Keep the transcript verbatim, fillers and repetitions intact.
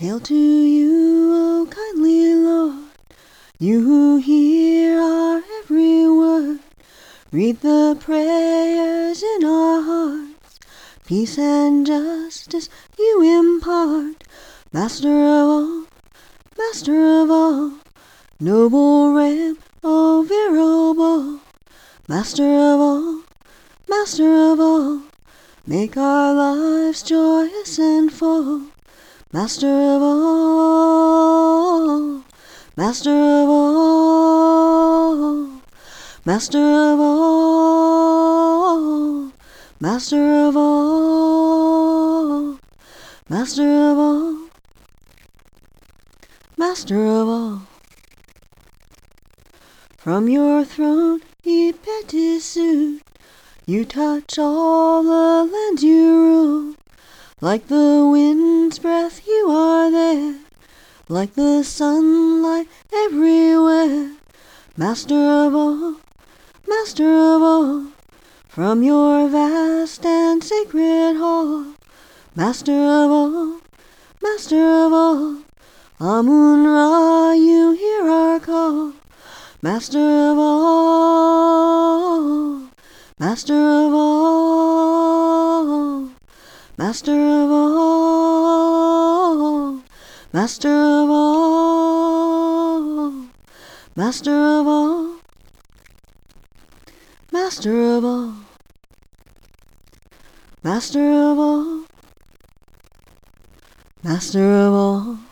Hail to you, O kindly Lord, you who hear our every word. Read the prayers in our hearts, peace and justice you impart. Master of all, Master of all, noble Ram, O virile bull. Master of all, Master of all, make our lives joyous and full. Master of all, Master of all, Master of all, Master of all, Master of all, Master of all. From your throne, ye bent his suit, you touch all the lands you rule. Like the wind's breath you are there, like the sunlight everywhere. Master of all, Master of all, from your vast and sacred hall. Master of all, Master of all, Amun-Ra, you hear our call. Master of all, Master of all, Master of all, Master of all, Master of all, Master of all, Master of all, Master of all.